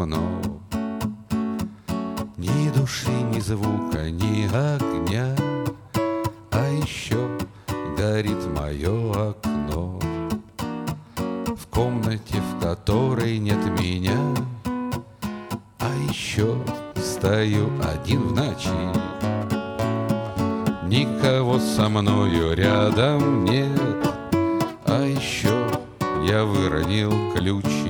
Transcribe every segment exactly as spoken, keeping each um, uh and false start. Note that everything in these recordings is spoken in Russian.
темно. Ни души, ни звука, ни огня, а еще горит мое окно. В комнате, в которой нет меня, а еще стою один в ночи. Никого со мною рядом нет, а еще я выронил ключи.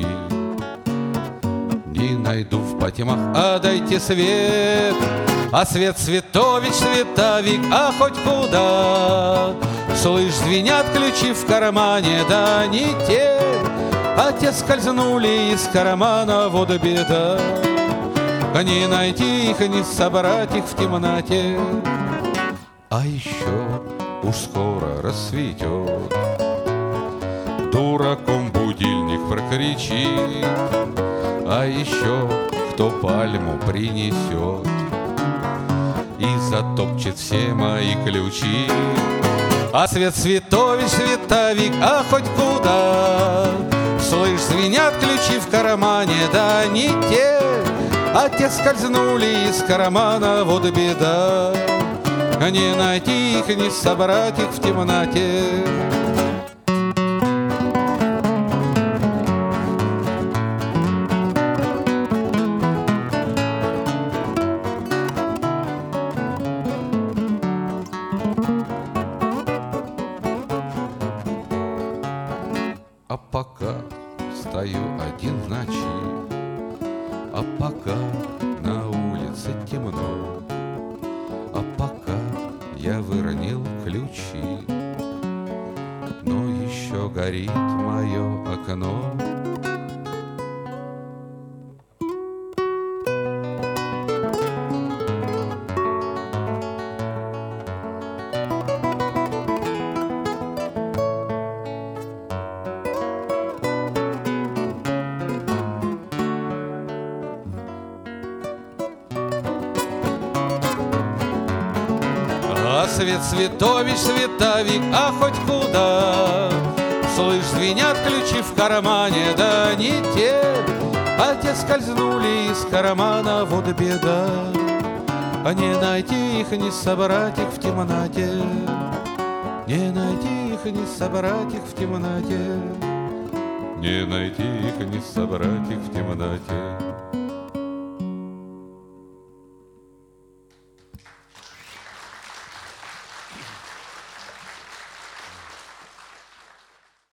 Не найду в потемах, а дайте свет, а свет светович, световик, а хоть куда. Слышь, звенят ключи в кармане, да не те, а те скользнули из кармана, вот беда. Не найти их, не собрать их в темноте. А еще уж скоро рассветет, дураком будильник прокричит, а еще кто пальму принесет и затопчет все мои ключи. А свет светович, световик, а хоть куда. Слышь, звенят ключи в кармане, да не те, а те скользнули из кармана, вот беда. Не найти их, не собрать их в темноте. А пока стою один в ночи, а пока на улице темно, а пока я выронил ключи, но еще горит мое окно. А свет светович, световик, а хоть куда. Слышь, звенят ключи в кармане, да не те, а те скользнули из кармана, вот беда. А не найти их, не собрать их в темноте. Не найти их, не собрать их в темноте. Не найти их, не собрать их в темноте.